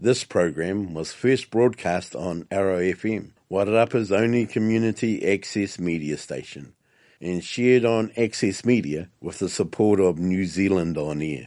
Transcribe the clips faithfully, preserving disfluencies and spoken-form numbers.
This program was first broadcast on Arrow F M, Wairarapa's only community access media station, and shared on Access Media with the support of New Zealand On Air.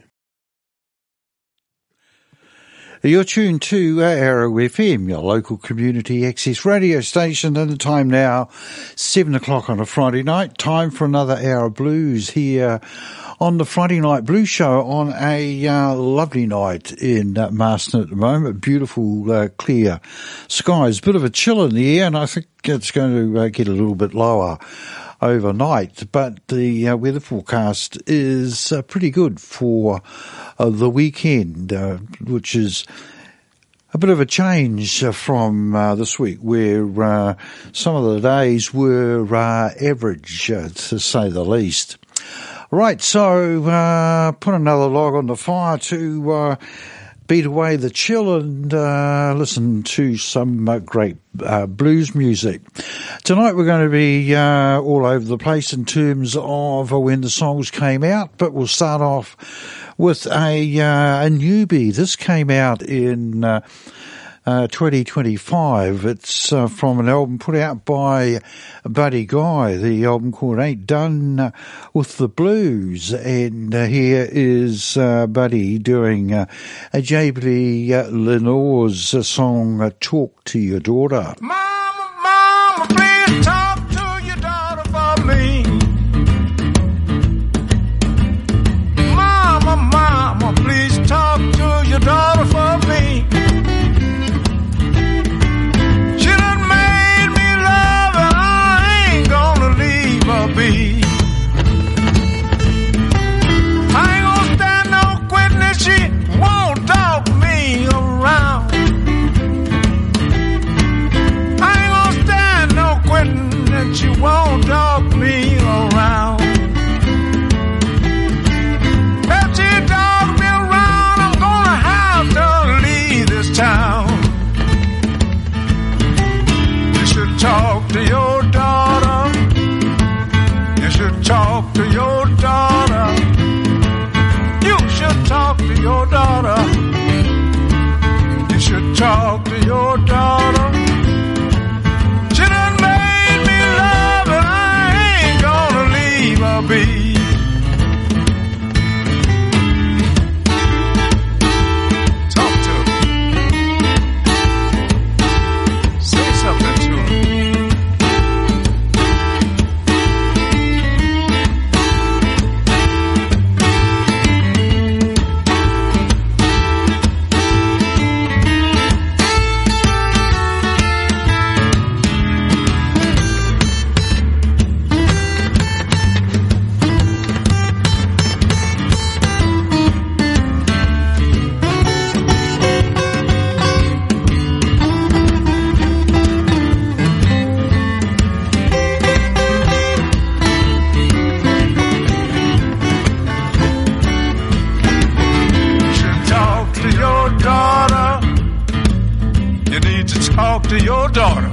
You're tuned to uh, Arrow F M, your local community access radio station, and the time now, seven o'clock on a Friday night. Time for another hour of blues here on the Friday Night Blues Show on a uh, lovely night in uh, Marston at the moment. Beautiful, uh, clear skies. Bit of a chill in the air, and I think it's going to uh, get a little bit lower overnight, but the uh, weather forecast is uh, pretty good for uh, the weekend, uh, which is a bit of a change uh, from uh, this week, where uh, some of the days were uh, average, uh, to say the least. Right, so uh, put another log on the fire to uh, beat away the chill and uh, listen to some uh, great uh, blues music. Tonight we're going to be uh, all over the place in terms of uh, when the songs came out, but we'll start off with a, uh, a newbie. This came out in uh, uh, twenty twenty-five. It's uh, from an album put out by Buddy Guy. The album called Ain't Done With the Blues, and uh, here is uh, Buddy doing uh, a J B uh, Lenore's uh, song uh, Talk to Your Daughter. Mama, mama, please talk to your daughter for me. Mama, mama, please talk to your daughter for me. She done made me love and I ain't gonna leave her be. I ain't gonna stand no quitting if she won't dog me around. I ain't gonna stand no quitting if she won't dog me around. If she dog me around, I'm gonna have to leave this town. You should talk to your daughter. You should talk to your daughter. You should talk to your daughter. You should talk to your daughter. She done made me love and I ain't gonna leave her be. Talk to her. Say something to her. Talk to your daughter.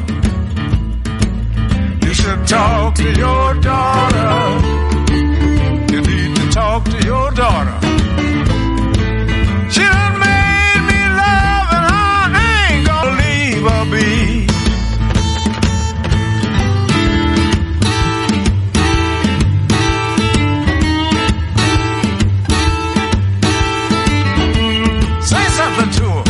You should talk to your daughter. You need to talk to your daughter. She done made me love and I ain't gonna leave her be. Say something to her.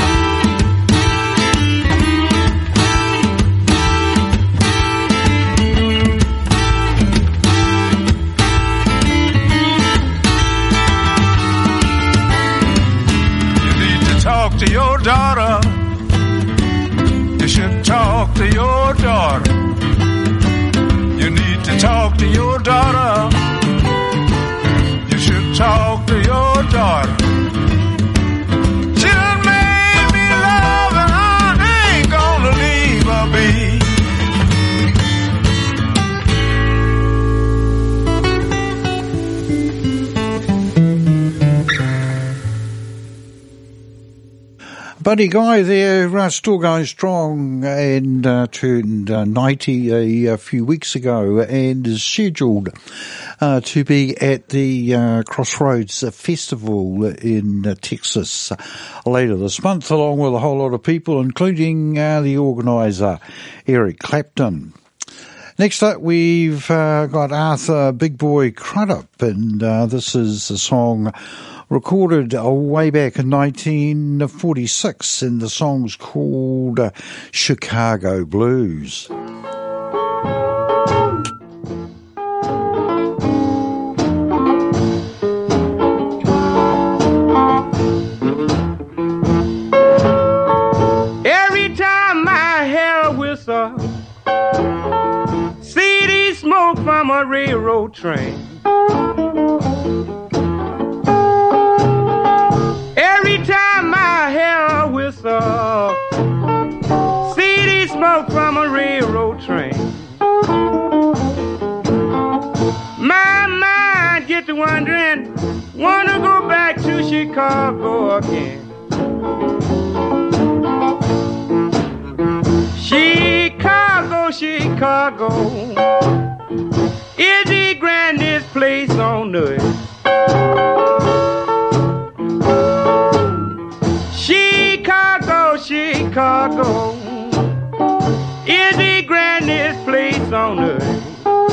To your daughter, you should talk to your daughter. You need to talk to your daughter. You should talk to your daughter. She done made me love and I ain't gonna leave her be. Buddy Guy there, uh, still going strong, and uh, turned uh, ninety a, a few weeks ago, and is scheduled uh, to be at the uh, Crossroads Festival in uh, Texas later this month, along with a whole lot of people, including uh, the organiser, Eric Clapton. Next up, we've uh, got Arthur Big Boy Crudup, and uh, this is a song recorded uh, way back in nineteen forty-six, and the song's called uh, Chicago Blues. Every time my hair whistle, see the smoke from a railroad train. Every time my hair whistle, see the smoke from a railroad train. My mind get to wondering, wanna go back to Chicago again. Chicago, Chicago is the grandest place on earth. Chicago, Chicago is the grandest place on earth.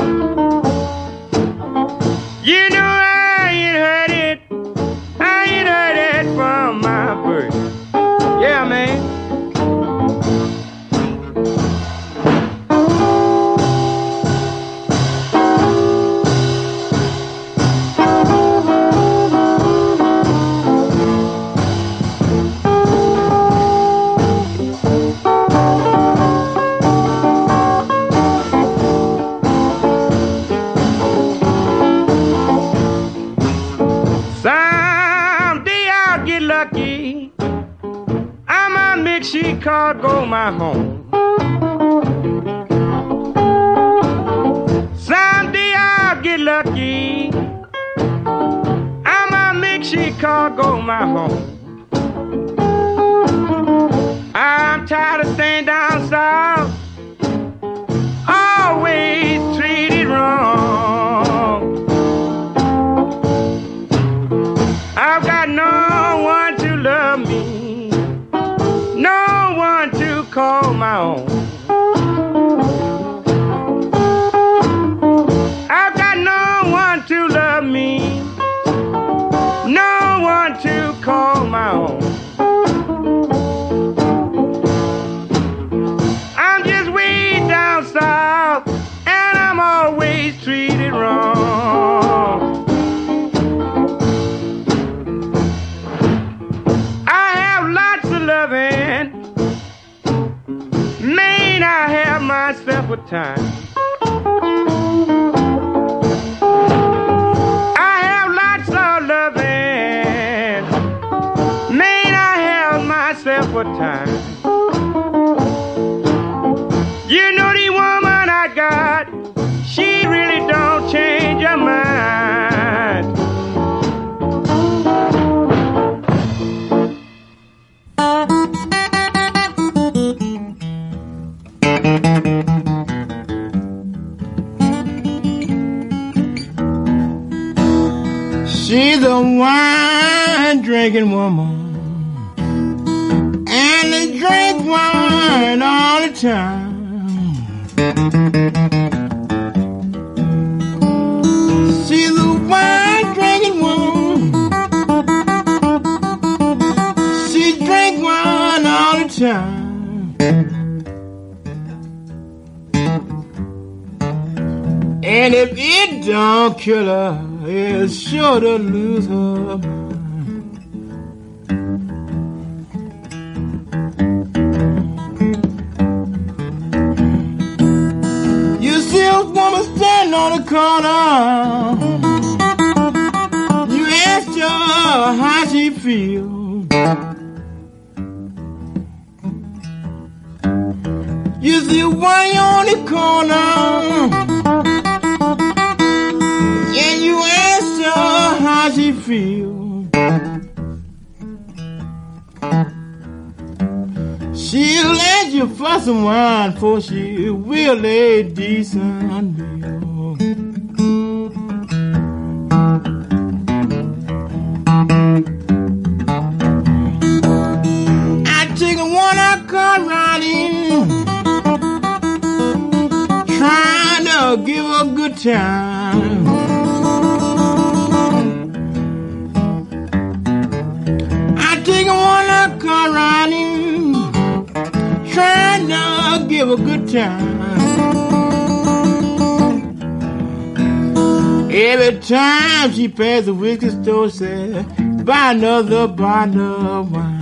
You know I ain't heard it, I ain't heard it from my birth. Yeah, man. Chicago my home. Someday I'll get lucky, I'ma make Chicago my home. I'm tired of staying down south, always treated wrong. I've got no one to love me, no one to call my own. I've got no one to love me, no one to call my own. I'm just way down south, and I'm always treated wrong. I have lots of loving, may I have myself a time. I have lots of loving, may I have myself a time. You know the woman I got, she really don't change her mind. She's a wine-drinking woman, and they drink wine all the time. She's a wine-drinking woman, she drink wine all the time. And if it don't kill her, it's sure to lose her mind. You see a woman standing on the corner, you ask her how she feels. You see one on the corner, and you ask her how she feels. She'll let you for some wine, for she will lay decent bill. I take a one-hour car riding, trying to give her a good time. I take a one-hour car riding, trying to give a good time. Every time she passed the whiskey store, said, buy another bottle of wine.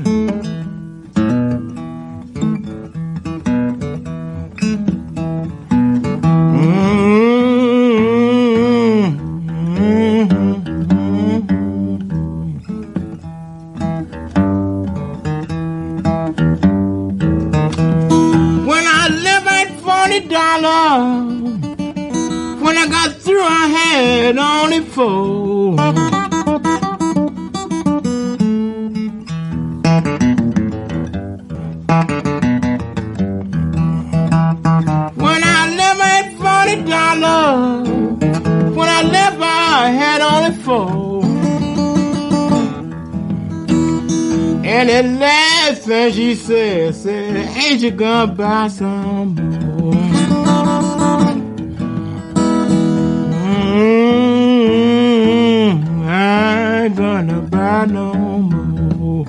When I got through, I had only four. When I left, I had forty dollars. When I left, I had only four. And the last thing she said, said, ain't you gonna buy some more? Mm, I ain't gonna buy no more.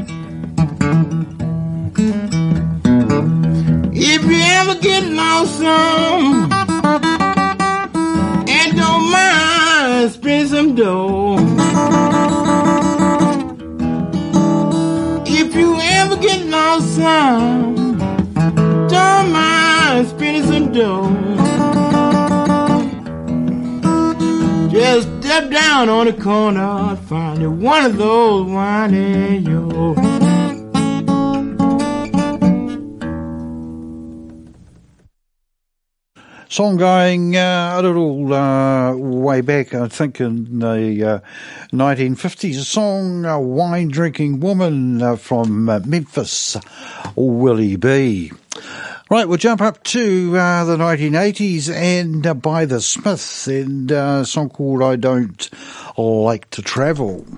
If you ever get lonesome and don't mind spend some dough, if you ever get lonesome, don't mind spending some dough, just step down on the corner and find one of those wine and yo. Song going uh, a little uh, way back, I think in the uh, nineteen fifties. A song, uh, Wine Drinking Woman uh, from uh, Memphis, Willie B. Right, we'll jump up to uh, the nineteen eighties and uh, by the Smiths, and uh, a song called I Don't Like to Travel.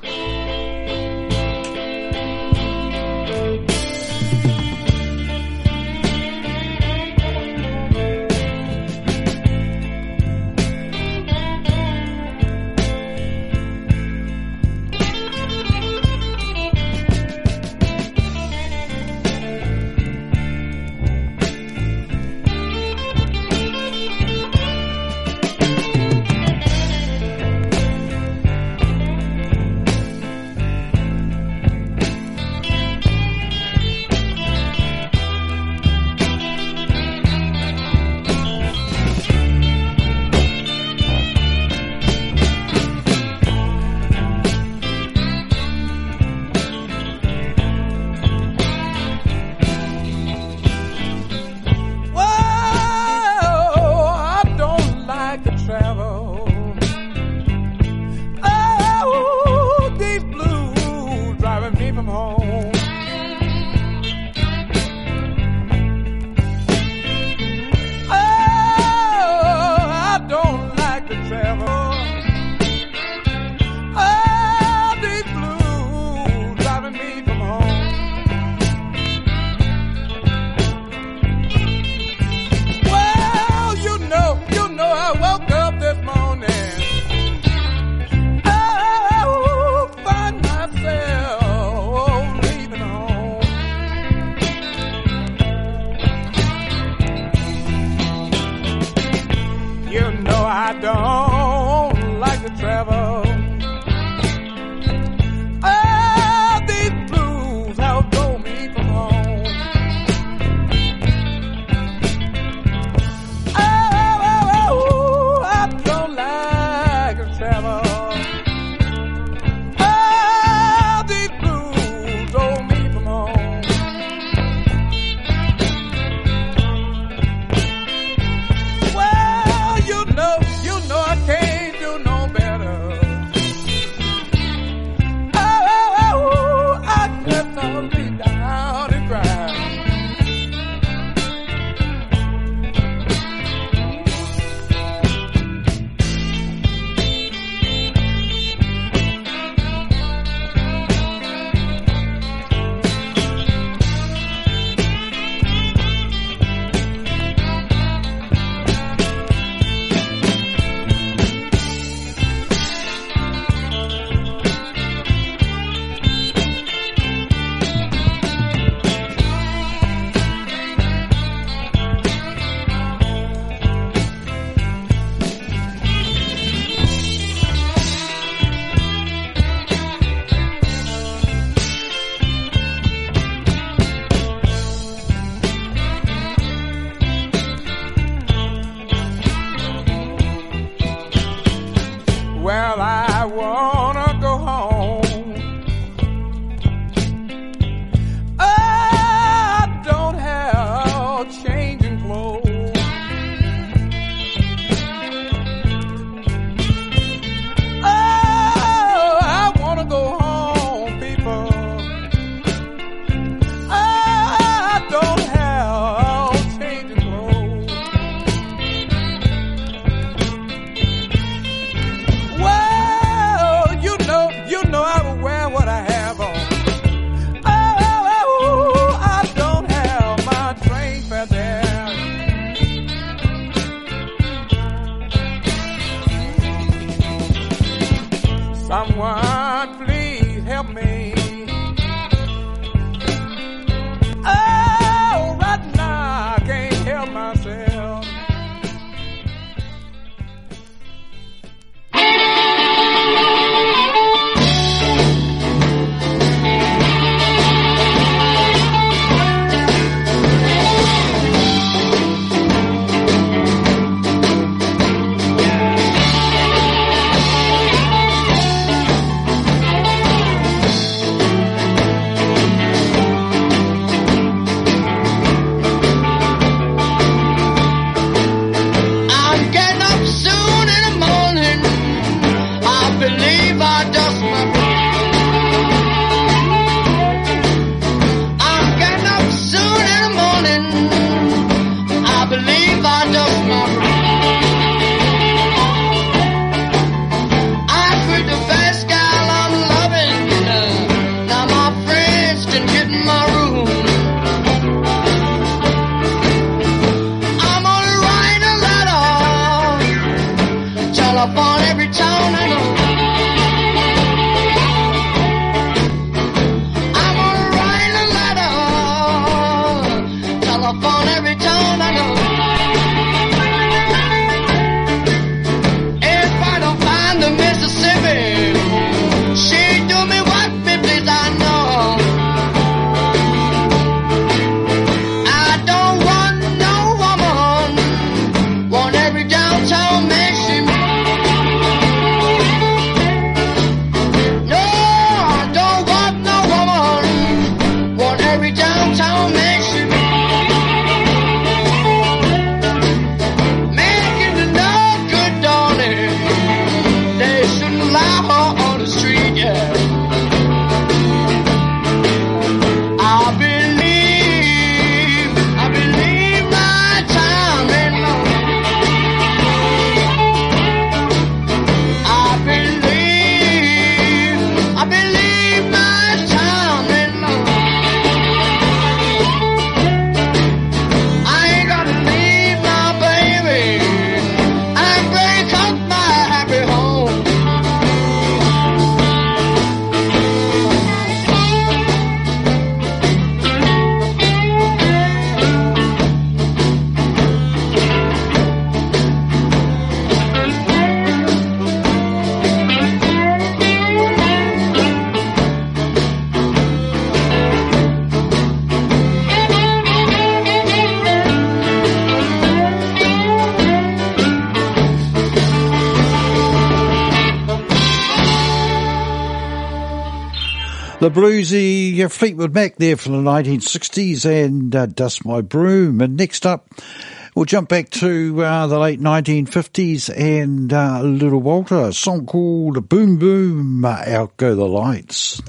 You know I can't do no better. up on every town I go. If I don't find the Mississippi, she do me what me please, I know. I don't want no woman, want every downtown mission. No, I don't want no woman, want every downtown mission. Making the no good, darling, they shouldn't allow her on the street, yeah. I believe, I believe my time in love. I believe, I believe my time in love. I ain't gonna leave my baby and break up my happy home. The bluesy uh, Fleetwood Mac there from the nineteen sixties and uh, Dust My Broom. And next up, we'll jump back to uh, the late nineteen fifties and uh, Little Walter, a song called Boom Boom, uh, Out Go the Lights.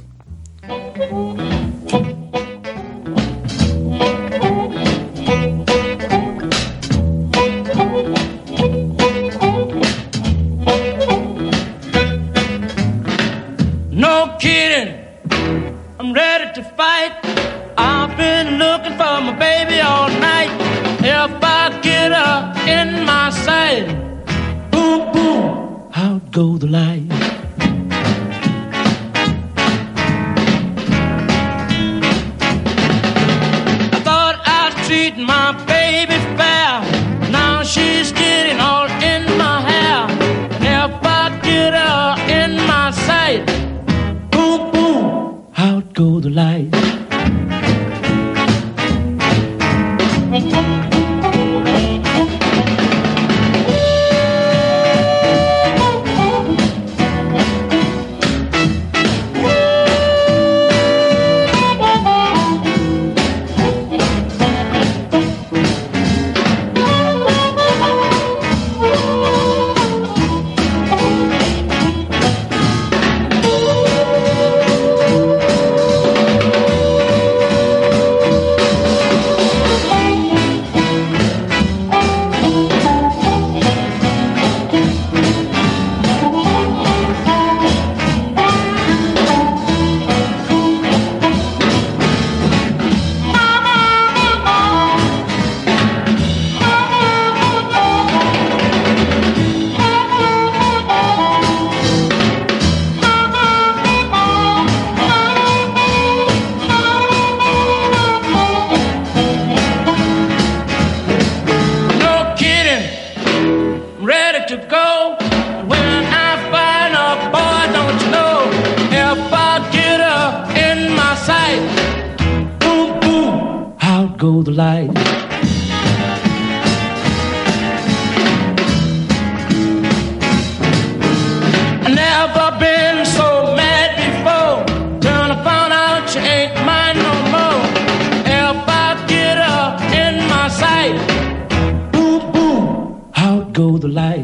No kidding, I'm ready to fight. I've been looking for my baby all night. If I get her in my sight, boom, boom, out go the light. I thought I'd treat my baby fair. Now she's getting all in my hair. And if I get her in my sight, boom, boom, out go the light. Go the light. I never been so mad before. Till I found out she ain't mine no more. If I get her in my sight, boom, boom, out go the light.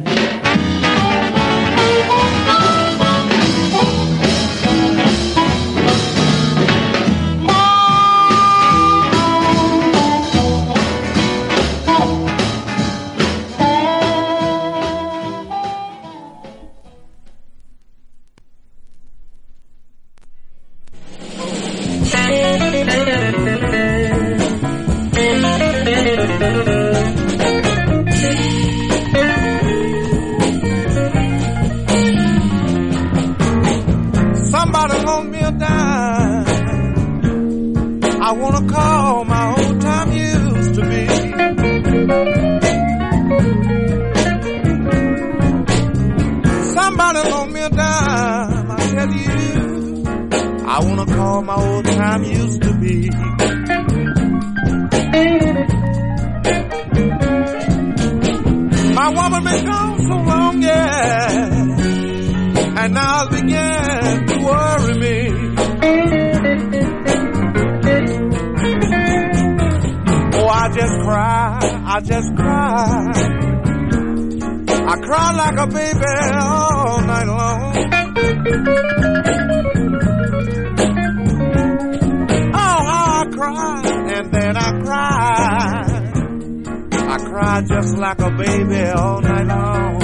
wanna call my old time used to be. My woman been gone so long, yeah, and now it began to worry me. Oh, I just cry, I just cry. I cry like a baby all night long. Oh, how I cry, and then I cry. I cry just like a baby all night long.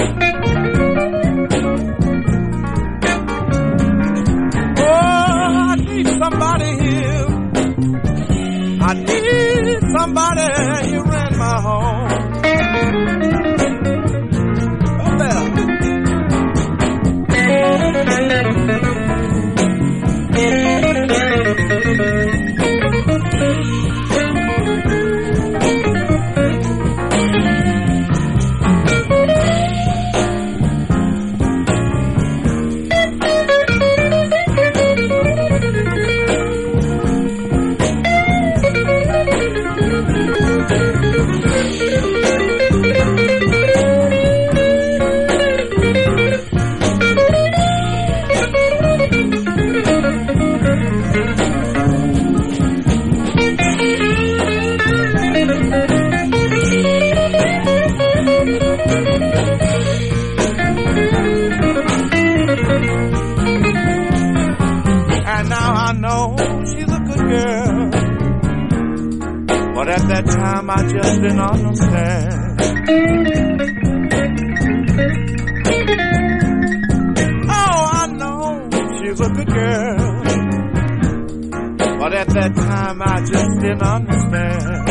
Oh, I need somebody here. I need somebody here in my home. Oh, there. But at that time I just didn't understand. Oh, I know she's a good girl, but at that time I just didn't understand.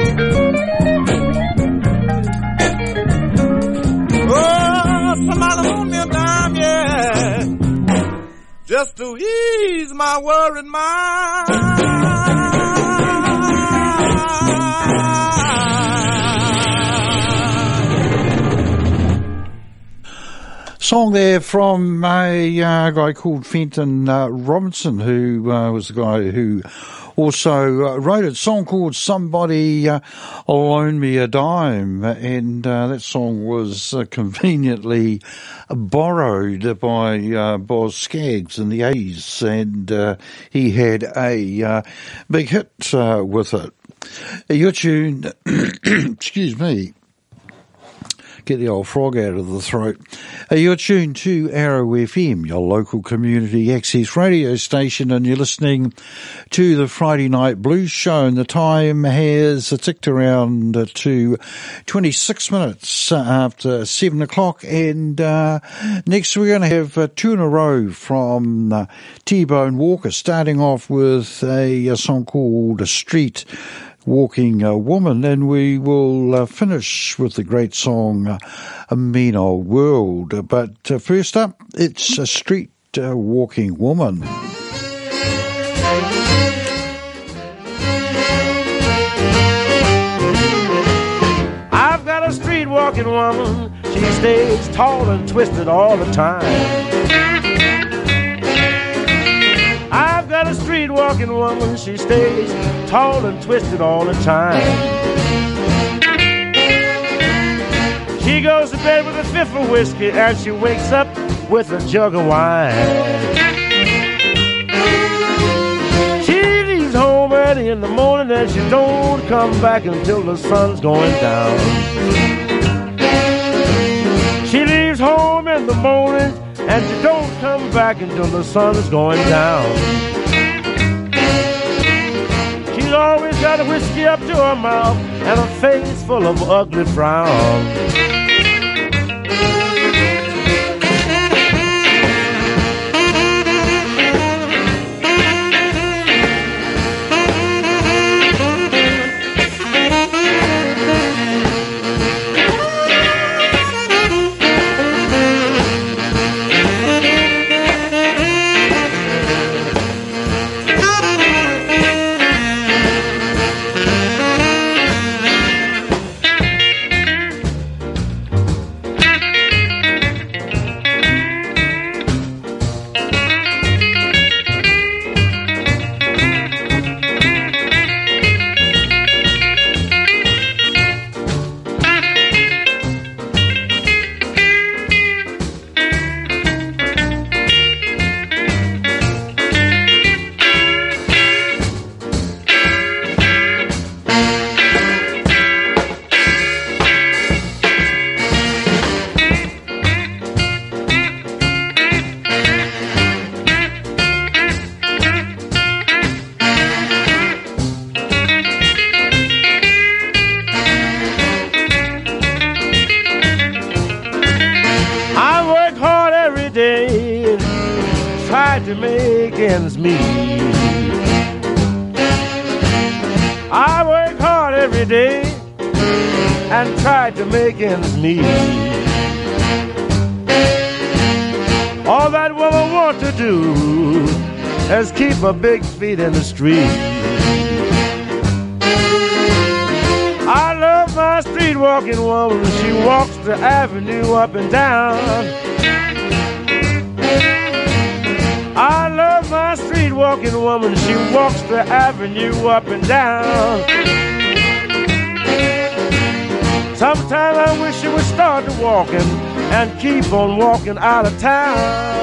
Oh, somebody loan me a dime, yeah, just to ease my worried mind. Song there from a uh, guy called Fenton uh, Robinson, who uh, was the guy who also uh, wrote a song called Somebody uh, Loan Me a Dime, and uh, that song was uh, conveniently borrowed by uh, Boz Scaggs in the eighties, and uh, he had a uh, big hit uh, with it. Your tune, excuse me, get the old frog out of the throat. Uh, you're tuned to Arrow F M, your local community access radio station, and you're listening to the Friday Night Blues Show, and the time has ticked around uh, to twenty-six minutes after seven o'clock, and uh, next we're going to have uh, two in a row from uh, T-Bone Walker, starting off with a, a song called A Street Walking uh, Woman, and we will uh, finish with the great song uh, A Mean Old World. But uh, first up, it's A Street uh, Walking Woman. I've got a street walking woman, she stays tall and twisted all the time. I've got a street walking woman, she stays tall and twisted all the time. She goes to bed with a fifth of whiskey and she wakes up with a jug of wine. She leaves home early in the morning and she don't come back until the sun's going down. She leaves home in the morning and she don't come back until the sun is going down. She's always got a whiskey up to her mouth and a face full of ugly frowns. to make ends meet. I work hard every day and try to make ends meet. All that woman wants to do is keep her big feet in the street. I love my street walking woman. She walks the avenue up and down. I love my street walking woman. She walks the avenue up and down. Sometimes I wish she would start to walking and keep on walking out of town.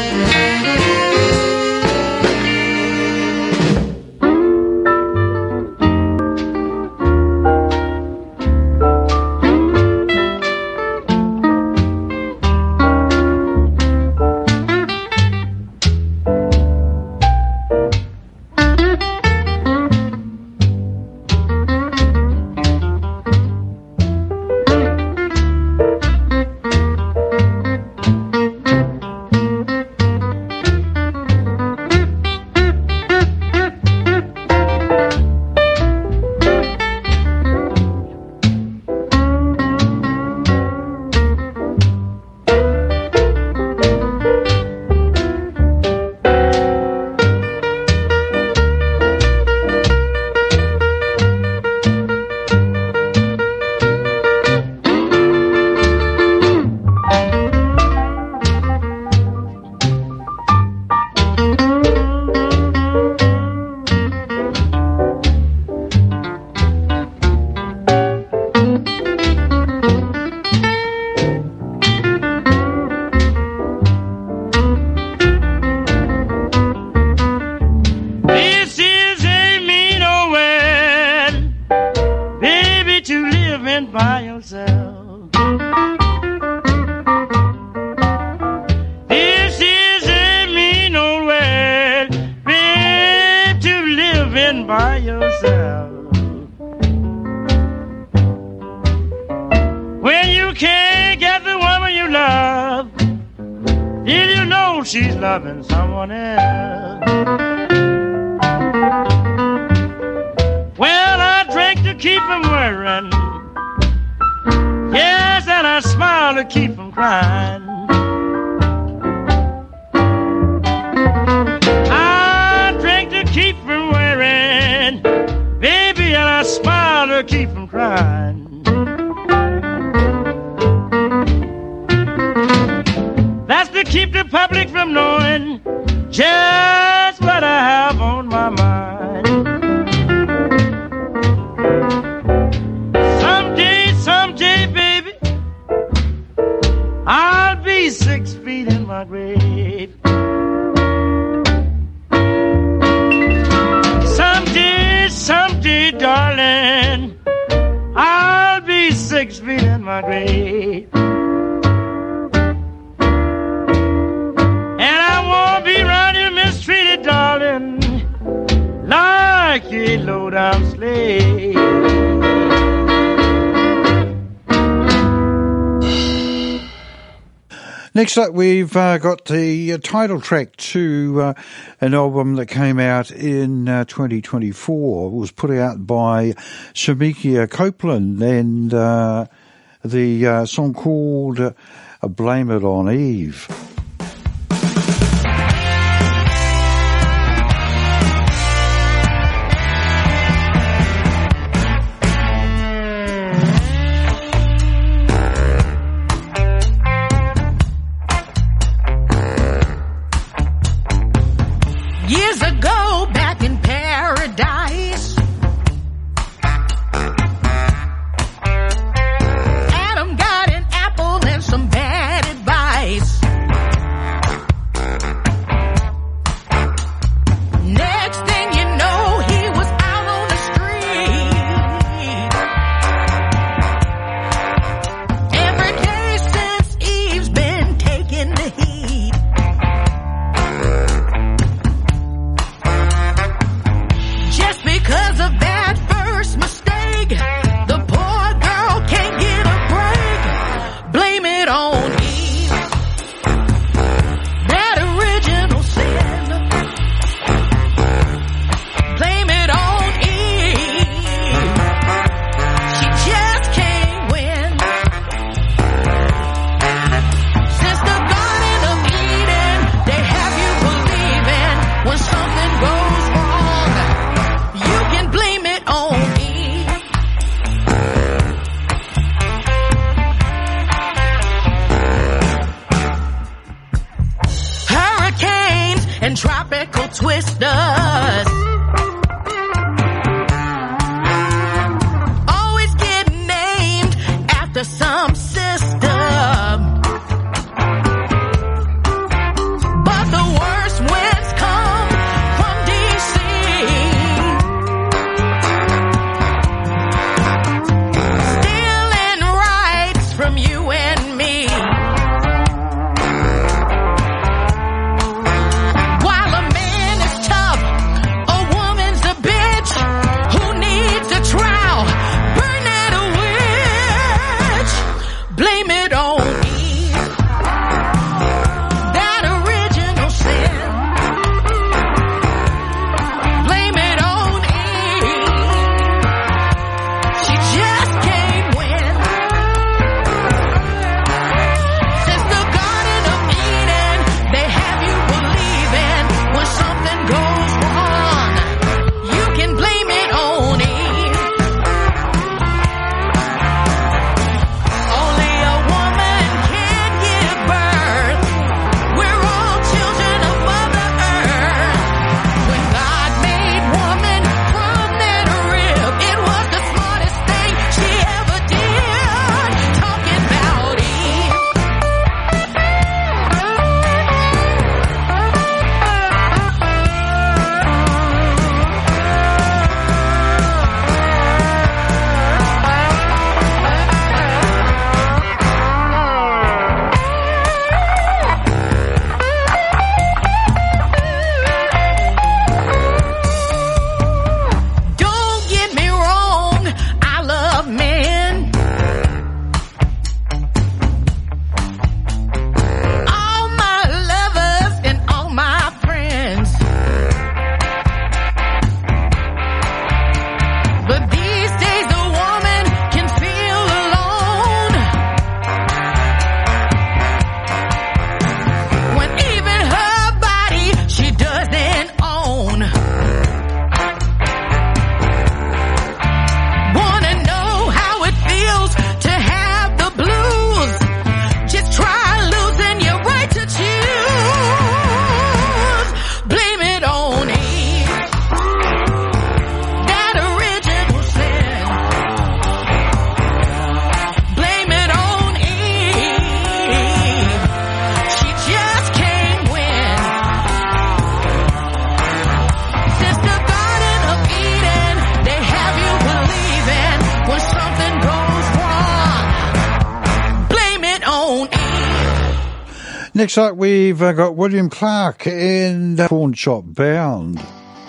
Next up, we've uh, got the uh, title track to uh, an album that came out in uh, twenty twenty-four. It was put out by Shemekia Copeland, and uh, the uh, song called uh, Blame It on Eve. Adam got an apple and some bad advice. Next up, we've uh, got William Clark and uh, Pawn Shop Bound.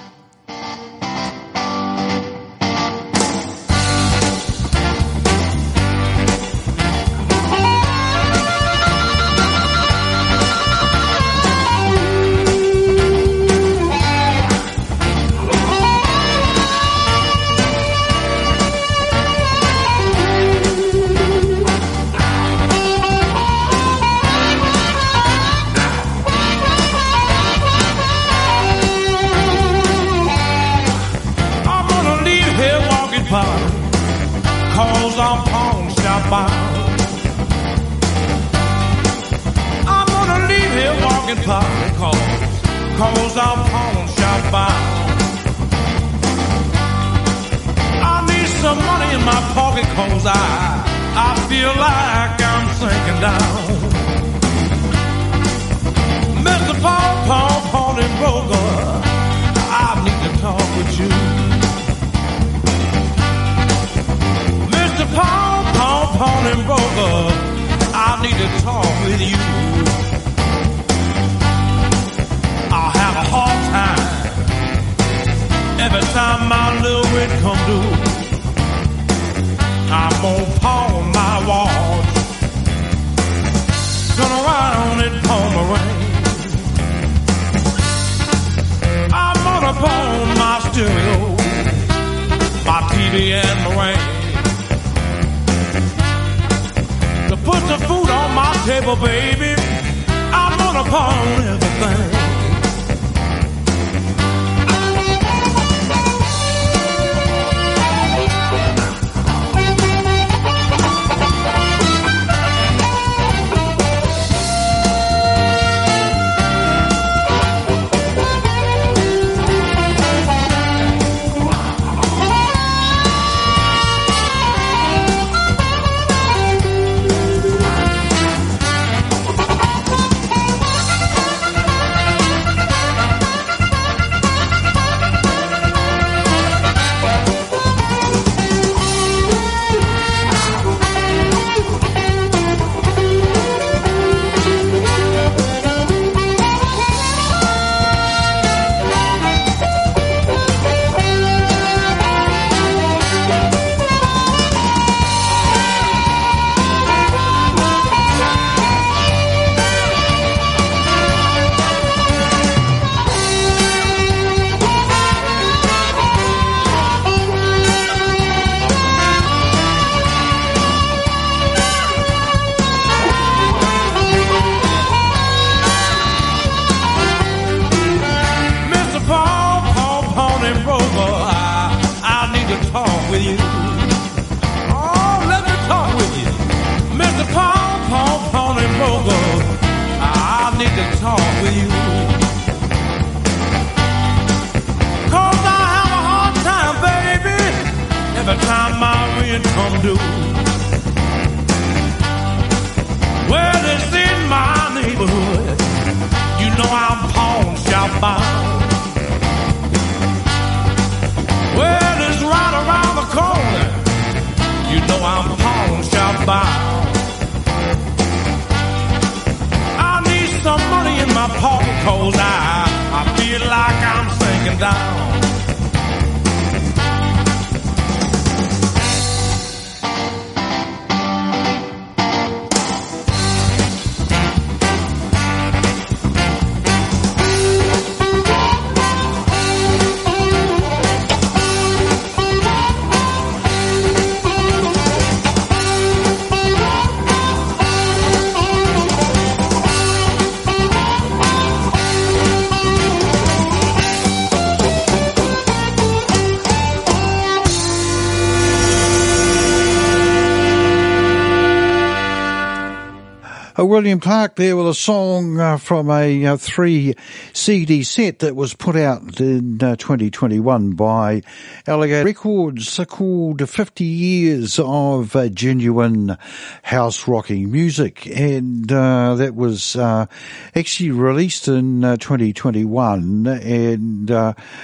William Clark there with a song uh, from a uh, three C D set that was put out in uh, twenty twenty-one by Alligator Records, uh, called fifty years of uh, Genuine House Rocking Music, and uh, that was uh, actually released in uh, twenty twenty-one, and uh,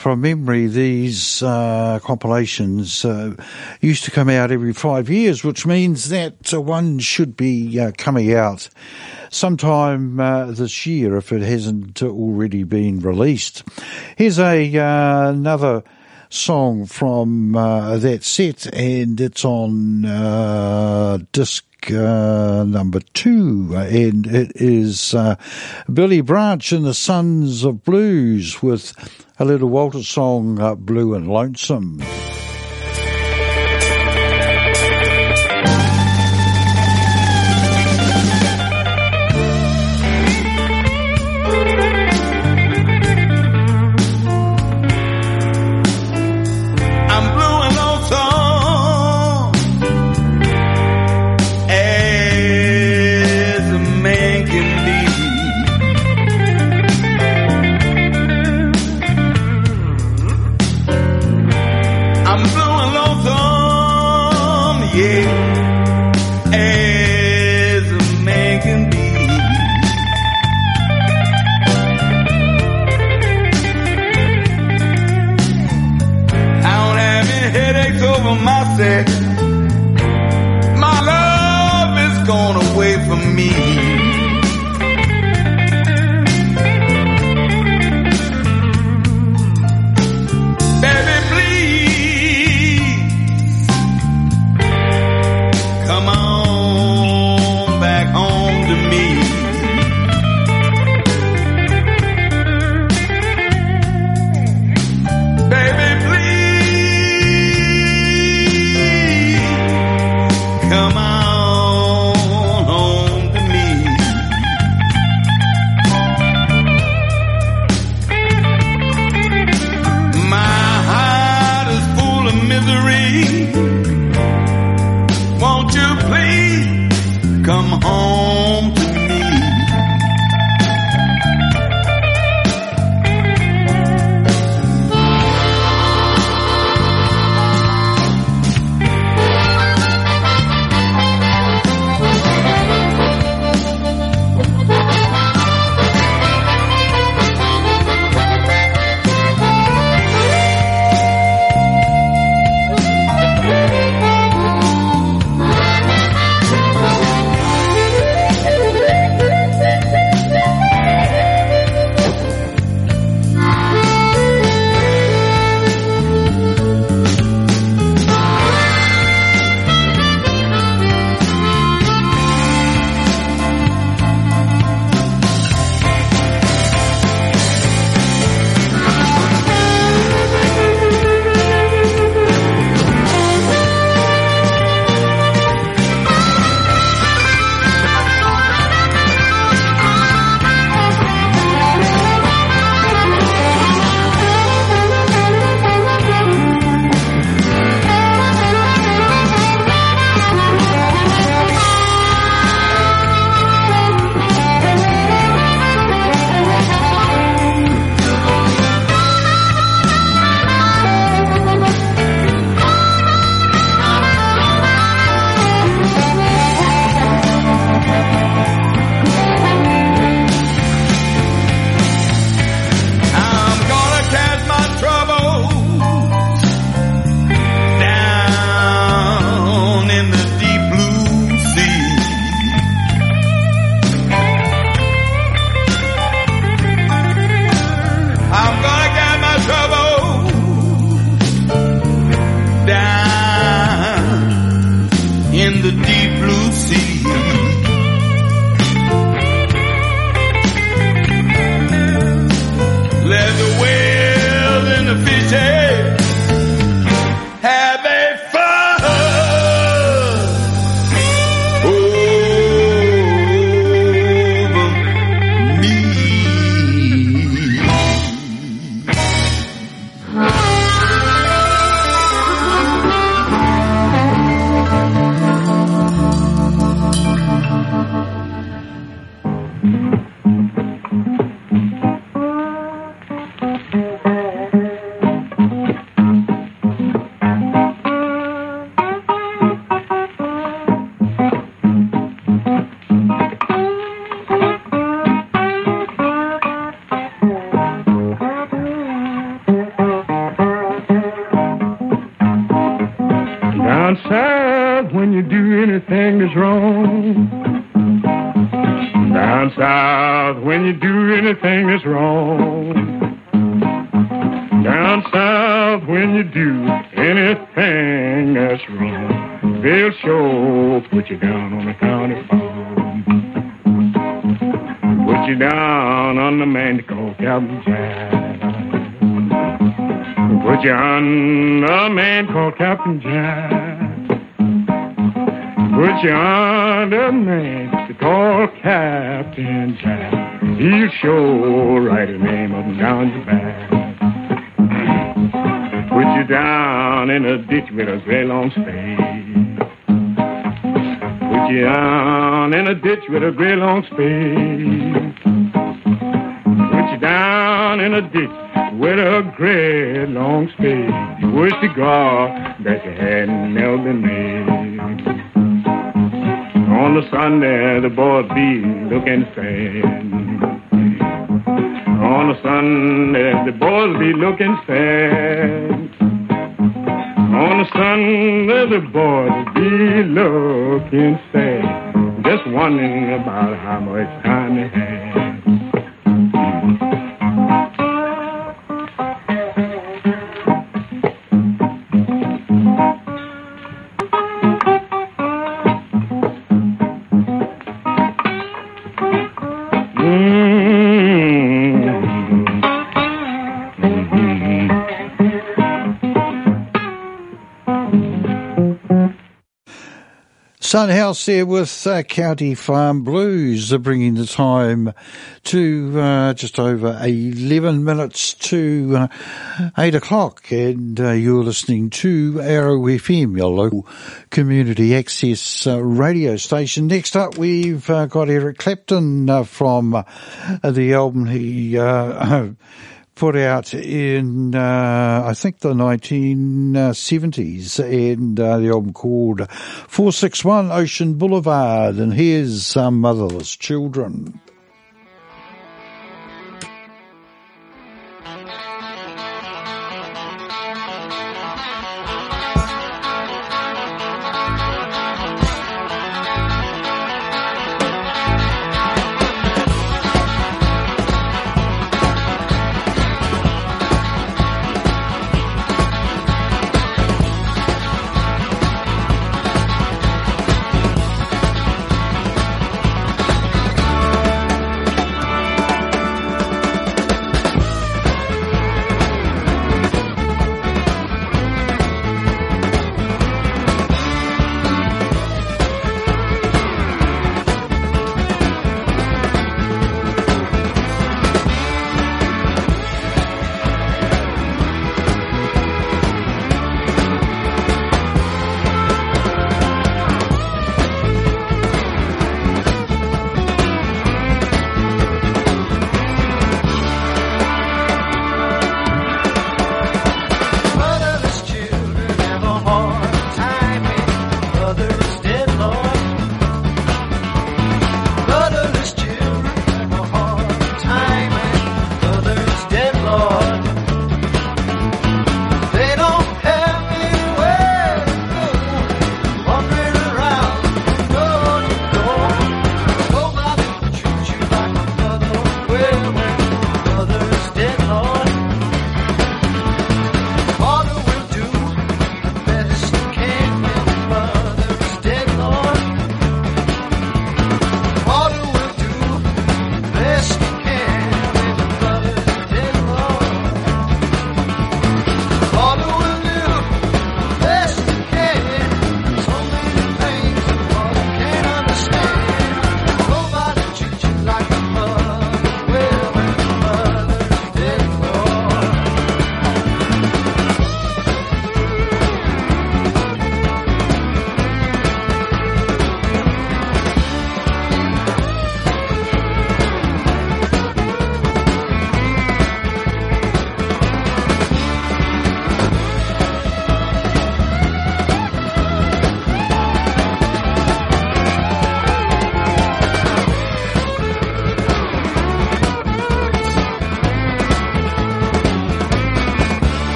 from memory, these uh, compilations uh, used to come out every five years, which means that uh, one should be uh, coming out sometime uh, this year if it hasn't already been released. Here's a uh, another song from uh, that set, and it's on uh, disc uh, number two, and it is uh, Billy Branch and the Sons of Blues with a Little Walter song, uh, Blue and Lonesome. My love is gone away from me. Baby, please come on back home to me. Baby, come on home to me. south when you do anything that's wrong. Down south when you do anything that's wrong. Down south when you do anything that's wrong. They'll sure put you down on the county farm. Put you down on the man they call Captain Jack. Put you on a man called Captain Jack. Put you on a man they call Captain Jack. He'll sure write a name up and down your back. Put you down in a ditch with a great long spade. Put you down in a ditch with a great long spade. Put you down in a ditch with a great long spade. You wish to God that you hadn't never been made. On the Sunday, the boys be looking sad. On the Sunday, the boys be looking sad. On the Sunday, the boys be looking sad. Just wondering about how much time they had. Son House there with uh, County Farm Blues, uh, bringing the time to uh, just over eleven minutes to uh, eight o'clock, and uh, you're listening to Arrow F M, your local community access uh, radio station. Next up, we've uh, got Eric Clapton uh, from uh, the album he uh, put out in, uh, I think, the nineteen seventies, and uh, the album called four sixty-one Ocean Boulevard, and here's Some Motherless Children.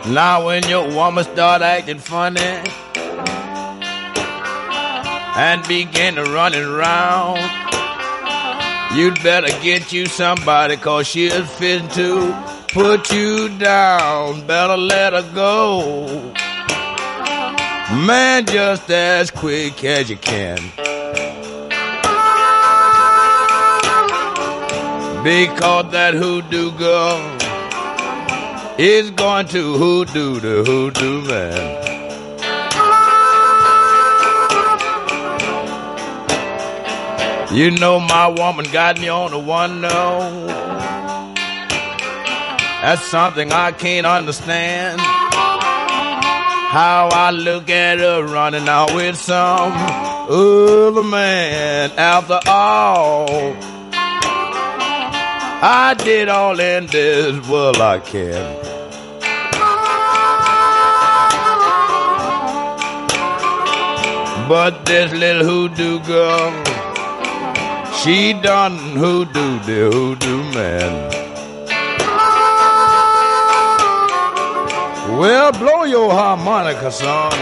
Now when your woman start acting funny and begin to running around, you'd better get you somebody, cause she's fitting to put you down. Better let her go, man, just as quick as you can. Because that hoodoo girl is going to hoodoo the hoodoo man. You know my woman got me on the one no. That's something I can't understand. How I look at her running out with some other man. After all I did all in this world I can. But this little hoodoo girl, she done hoodoo the hoodoo man. Well, blow your harmonica, son.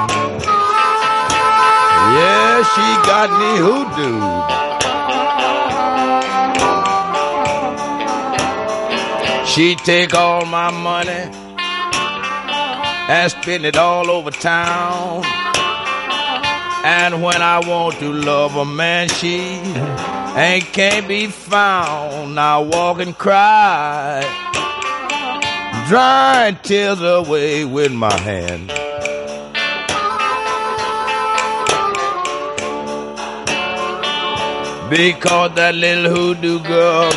Yeah, she got me hoodooed. She take all my money and spend it all over town. And when I want to love a man, she ain't can't be found. Now walk and cry, drying tears away with my hand. Because that little hoodoo girl,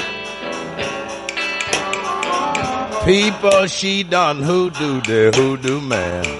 people, she done hoodoo the hoodoo man.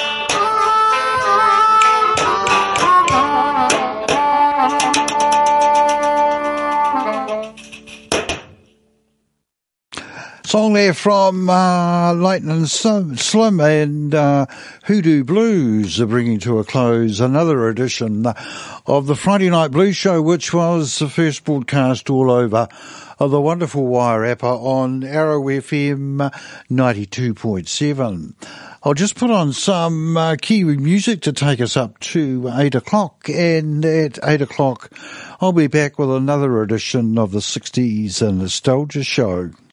Song there from uh, Lightning Slim and uh, Hoodoo Blues are bringing to a close another edition of the Friday Night Blues Show, which was the first broadcast all over of the wonderful Wairarapa on Arrow F M ninety-two point seven. I'll just put on some uh, Kiwi music to take us up to eight o'clock, and at eight o'clock I'll be back with another edition of the sixties and Nostalgia Show.